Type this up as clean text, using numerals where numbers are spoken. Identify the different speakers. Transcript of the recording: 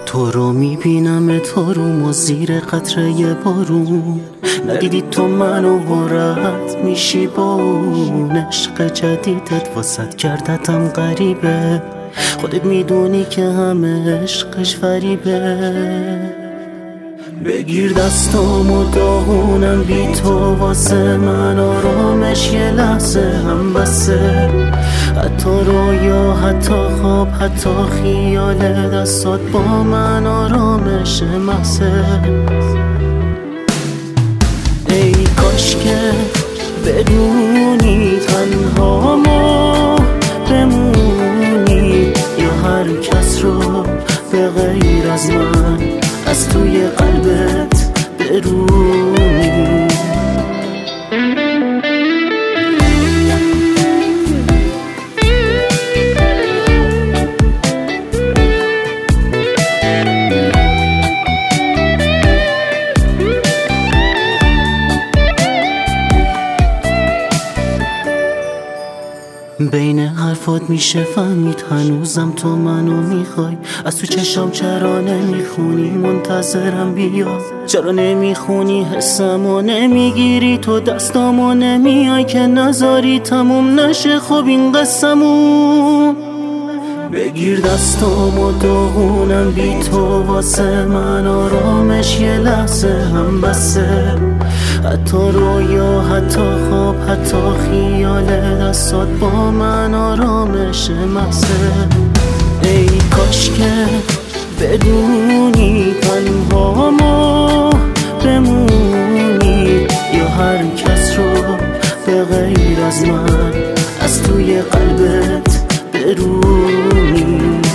Speaker 1: تو رو میبینم تو رو زیر قطره بارون، ندیدی تو منو وارد میشی با اون عشق جدیدت واسد کردتم غریبه، خودت میدونی که همه عشقش فریبه. بگیر دستامو داغونم بی تو واسه من آرامش یه لحظه هم بسه، حتی رویا حتی خواب حتی خیال دستات با من آرامش محضه. ای کاش که بدونی تنها ما بمونی، یا هر کس رو به غیر از من از توی قلبت برونی. بین حرفات میشه فهمید هنوزم تو منو میخوای، از تو چشام چرا نمیخونی منتظرم بیا، چرا نمیخونی حسمو نمیگیری تو دستامو نمیای که نذاری تموم نشه خب این قصمون. بگیر دستامو داغونم بی تو واسه من آرامش یه لحظه هم بسه، حتی رویا حتی خواب حتی خیال دستات با من آرامش محضه. ای کاش که بدونی تنها ما بمونی، یا هر کس رو به غیر از من از توی قلبت برونی.